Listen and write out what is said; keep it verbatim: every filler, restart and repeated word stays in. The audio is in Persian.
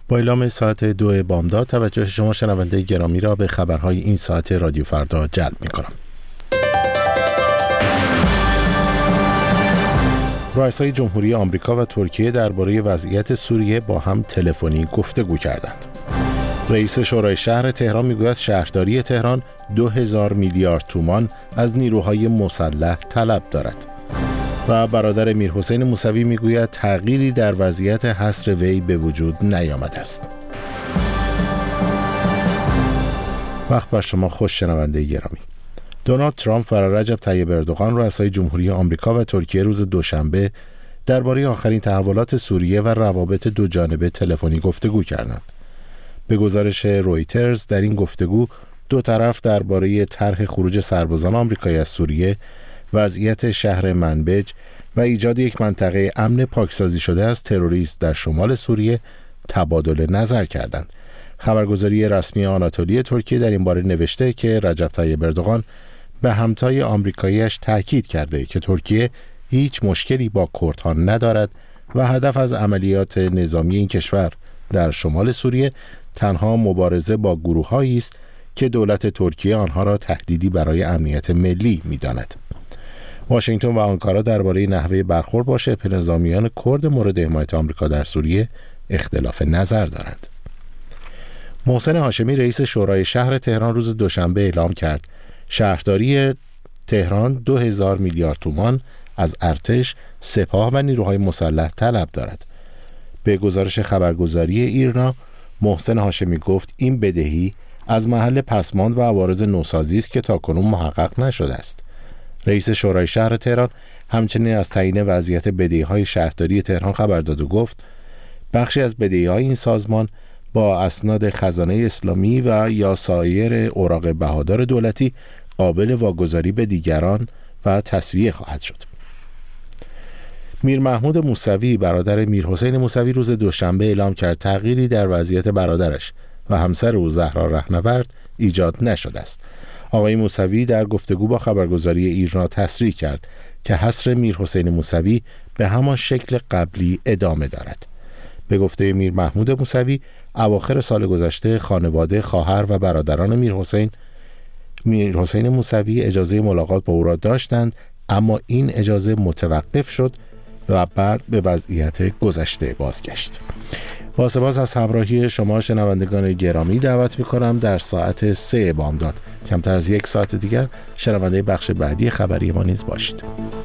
با اعلام ساعت دو بامداد توجه شما شنونده گرامی را به خبرهای این ساعت رادیو فردا جلب می کنم. رئیسای جمهوری آمریکا و ترکیه درباره وضعیت سوریه با هم تلفنی گفتگو کردند. رئیس شورای شهر تهران میگوید شهرداری تهران دو هزار میلیارد تومان از نیروهای مسلح طلب دارد. و برادر میرحسین موسوی میگوید تغییری در وضعیت حصر وی به وجود نیامده است. وقت بر شما خوش شنونده گرامی. دونالد ترامپ و رجب طیب اردوغان رؤسای جمهوری آمریکا و ترکیه روز دوشنبه درباره آخرین تحولات سوریه و روابط دو جانبه تلفنی گفتگو کردند. به گزارش رویترز در این گفتگو دو طرف درباره طرح خروج سربازان آمریکایی از سوریه، وضعیت شهر منبج و ایجاد یک منطقه امن پاکسازی شده از تروریسم در شمال سوریه تبادل نظر کردند. خبرگزاری رسمی آناتولی ترکیه در این باره نوشته که رجب طیب اردوغان به همتای آمریکایی‌اش تاکید کرده که ترکیه هیچ مشکلی با کردها ندارد و هدف از عملیات نظامی این کشور در شمال سوریه تنها مبارزه با گروه‌هایی است که دولت ترکیه آنها را تهدیدی برای امنیت ملی می‌داند. واشنگتن و آنکارا درباره نحوه برخورد با شبه نظامیان کرد مورد حمایت آمریکا در سوریه اختلاف نظر دارند. محسن هاشمی رئیس شورای شهر تهران روز دوشنبه اعلام کرد شهرداری تهران دو هزار میلیارد تومان از ارتش، سپاه و نیروهای مسلح طلب دارد. به گزارش خبرگزاری ایرنا، محسن هاشمی گفت این بدهی از محل پسماند و عوارض نوسازی است که تاکنون محقق نشده است. رئیس شورای شهر تهران همچنین از تعیین وضعیت بدهی‌های شهرداری تهران خبر داد و گفت بخشی از بدهی‌های این سازمان با اسناد خزانه اسلامی و یا سایر اوراق بهادار دولتی قابل واگذاری به دیگران و تسویه خواهد شد. میر محمود موسوی برادر میرحسین موسوی روز دوشنبه اعلام کرد تغییری در وضعیت برادرش و همسر او زهرا رهنورد ایجاد نشده است. آقای موسوی در گفتگو با خبرگزاری ایرنا تصریح کرد که حصر میرحسین موسوی به همان شکل قبلی ادامه دارد. به گفته میر محمود موسوی اواخر سال گذشته خانواده، خواهر و برادران میرحسین میرحسین موسوی اجازه ملاقات با او را داشتند، اما این اجازه متوقف شد و بعد به وضعیت گذشته بازگشت. با سپاس از همراهی شما شنوندگان گرامی دعوت می‌کنم در ساعت سه بامداد کمتر از یک ساعت دیگر شنونده بخش بعدی خبری ما نیز باشید.